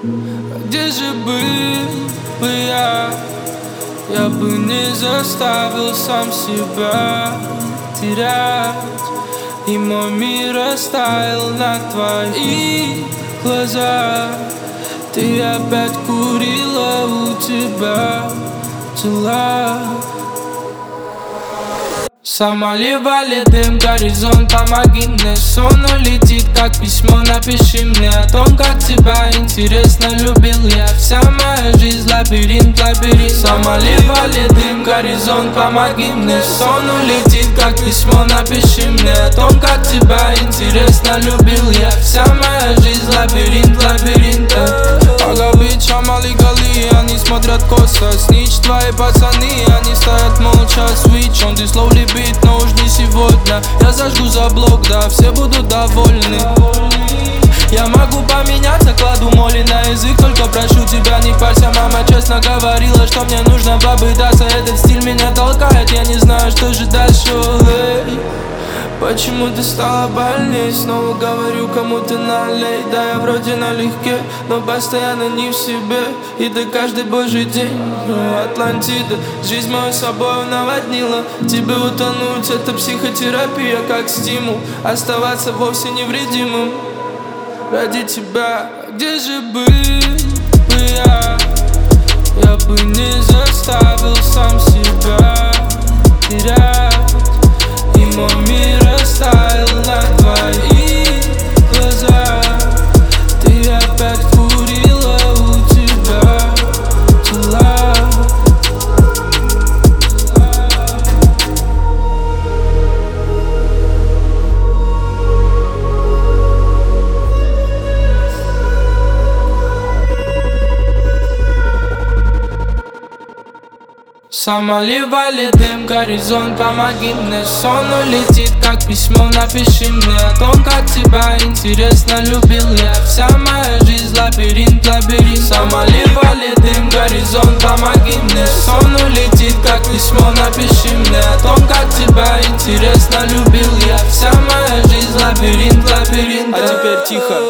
Где же был бы я? Я бы не заставил сам себя терять, и мой мир растаял на твоих глазах. Ты опять курила, у тебя дела. Самоливали дым, горизонт, помоги мне. Сон улетит, как письмо, напиши мне о том, как тебя интересно любил я. Вся моя жизнь лабиринт, лабиринт. Самоливали дым, горизонт, помоги мне. Сон улетит, как письмо, напиши мне о том, как тебя интересно любил я. Вся моя жизнь лабиринт, лабиринт. Агабича малигали, они смотрят косо. Снич твои пацаны, они стоят молча. Switch on this slowly beat, но уж не сегодня. Я зажгу за блок, да, все будут довольны. Я могу поменяться, кладу моли на язык. Только прошу тебя, не парься, мама честно говорила, что мне нужно попытаться. Этот стиль меня толкает, я не знаю, что же дальше. Почему ты стала больней? Снова говорю кому-то налей. Да, я вроде налегке, но постоянно не в себе. И да каждый божий день Атлантида жизнь мою собою наводнила. Тебе утонуть — это психотерапия, как стимул оставаться вовсе невредимым ради тебя. Где же был бы я? Я бы не заставил сам себя терять, и мой мир растаял на твоих глазах. Ты опять курила, у тебя дела. Самоливали дым, горизонт, помоги мне. Сон улетит, как письмо, напиши мне о том, как тебя интересно любил я. Вся моя жизнь лабиринт, лабиринт. Самоливали дым, горизонт, помоги мне. Сон улетит, как письмо, напиши мне о том, как тебя интересно любил я. Вся моя жизнь лабиринт, лабиринт. А теперь тихо,